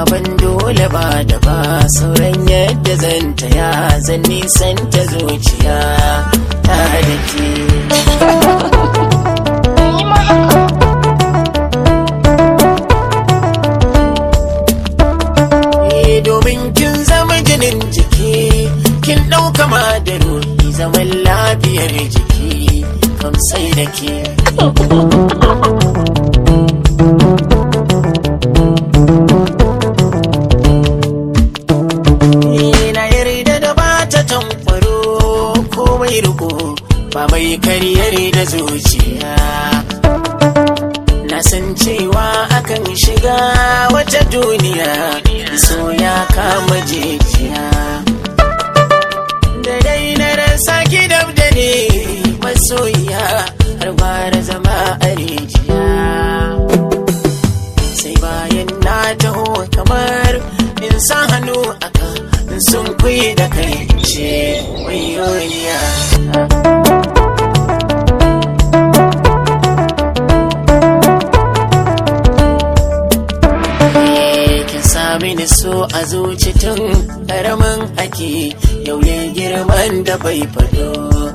baban dole ba da ba sauran yadda zan taya zan nisan ta zuciya ta da ke domin kin zama jinin jiki kin ɗauka ma da ruhi zaman lafiyar jiki kam sai da ke na yarda da ba ta tankwaro komai riko ba mai karyar da zuciya na san cewa akan shiga wata duniya so ya kama jijiya da dai na rasa ki dab da ne masoyiya har gwara zama a rijiya sai bayan na taho kamar in sa hannu aka sun kuyi da kai ce wayoniya mini so a zuci tun ƙaramin ake yau ya girman da bai faɗo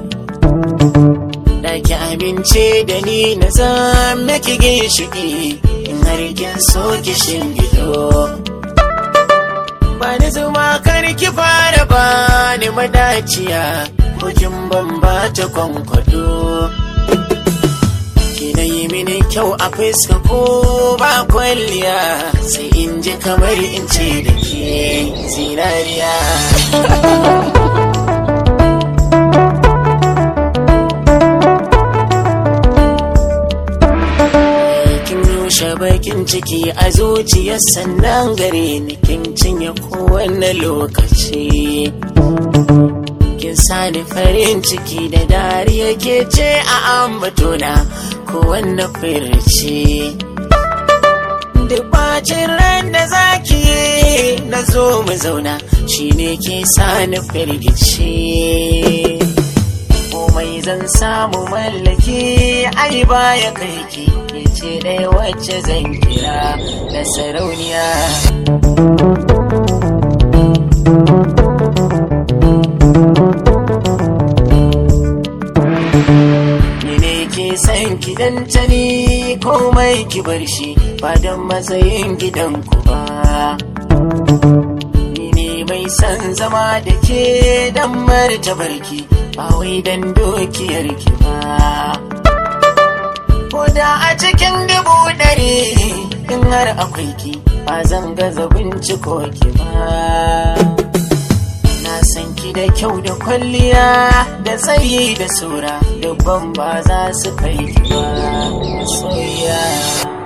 da ki amince da ni na zama ki ginshiki in har kin so ki shingido ba ni zuma kar ki fara ba ni madaciya ko kin ban ba ta kwankwado na yi mini kyau a fuska ko ba kwalliya sai in ji kamar in ce da ke zinariya kin rushe bakin ciki a zuciyar sannan gare ni kin cinye kowane lokaci kin sani farin ciki da dariya ke ce a ambatona kowanne firci duk bacin ran da zaki na zo mu zauna shine ke sani firgici komai zan samu mallaki ai baya kai ki ce ɗaya wacce zan kira da sarauniya san gidan ta ni komai ki bar shi ba don matsayin gidanku ba ni ne mai san zama da ke dan martabarki ba wai dan dokiyar ki ba ko da a cikin 100 in har akwai ki ba zan gaza binciko ki ba san ki da kyau da kwalliya da tsayi da sura dubban ba za su kai ki ba soyayya